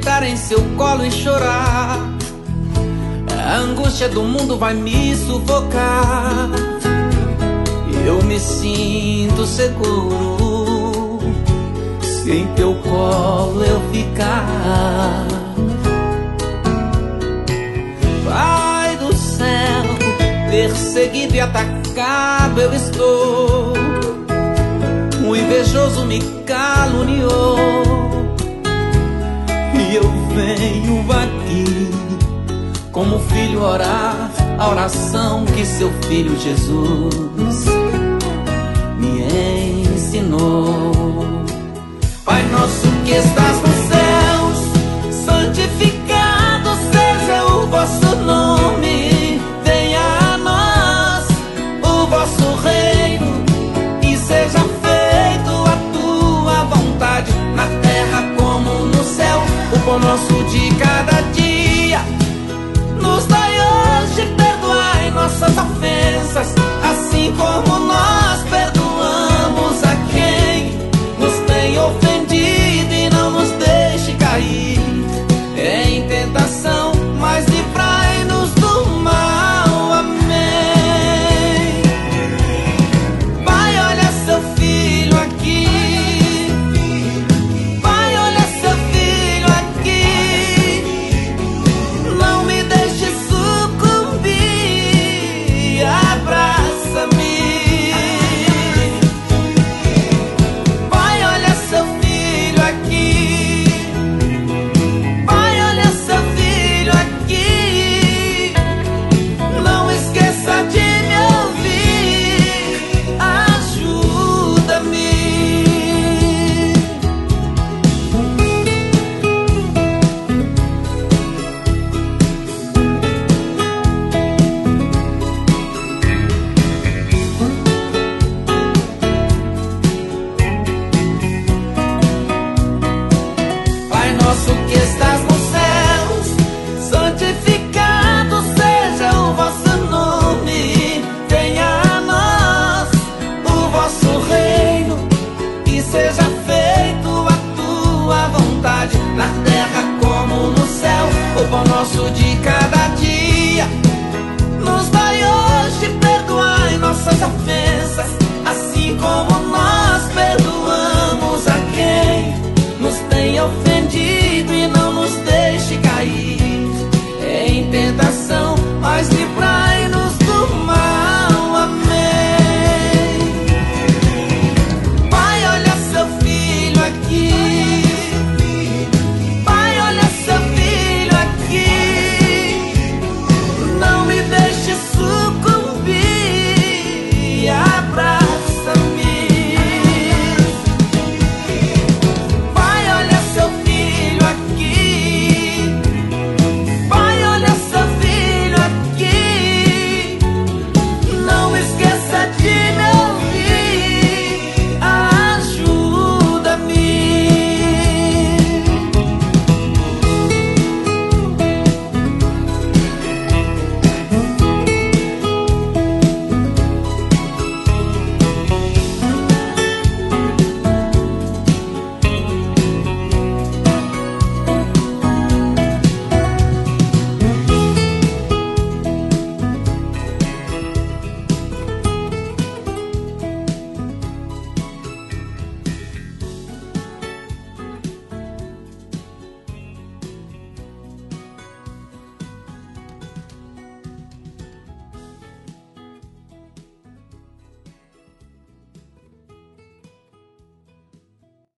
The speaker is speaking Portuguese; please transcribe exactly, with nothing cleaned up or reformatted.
deitar em seu colo e chorar. A angústia do mundo vai me sufocar. Eu me sinto seguro se em teu colo eu ficar. Pai do céu, perseguido e atacado eu estou. O invejoso me caluniou e eu venho aqui como filho orar a oração que seu filho Jesus me ensinou. Pai nosso que estás nos céus, santificado seja o vosso nome. Venha a nós o vosso reino e seja feito a tua vontade, na terra como no céu. O pão nosso de cada dia nos dai hoje, perdoai nossas ofensas, assim como